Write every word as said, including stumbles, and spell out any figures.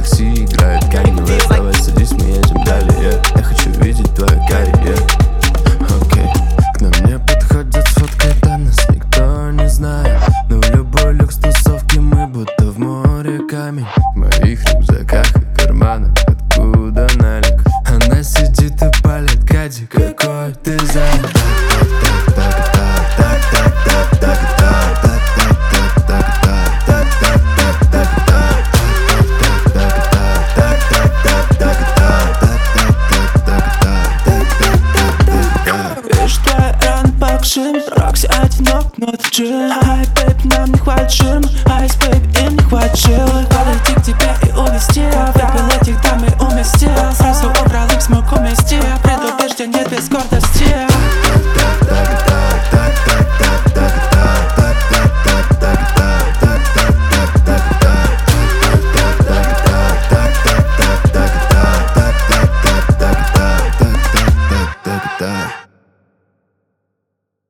такси играет Канье Уэст. Давай садись, мы едем далее, yeah. Я хочу видеть твою карри, yeah. Окей, к нам не подходят с фоткой, там нас никто не знает. Но в любой люкс тусовке мы будто в море камень. В моих рюкзаках и карманах откуда налик. Она сидит и палит, Катя, какой ты занят. Видишь, твой ран покшим, Рокси одинок, но ты джин. Ай, бэйб, нам не хватит ширм, айс, бэйб, им не хватит жил. Подойти к тебе и увести, выпил этих дам и уместил. Сразу убрал их, смог умести, предубеждение без гордости.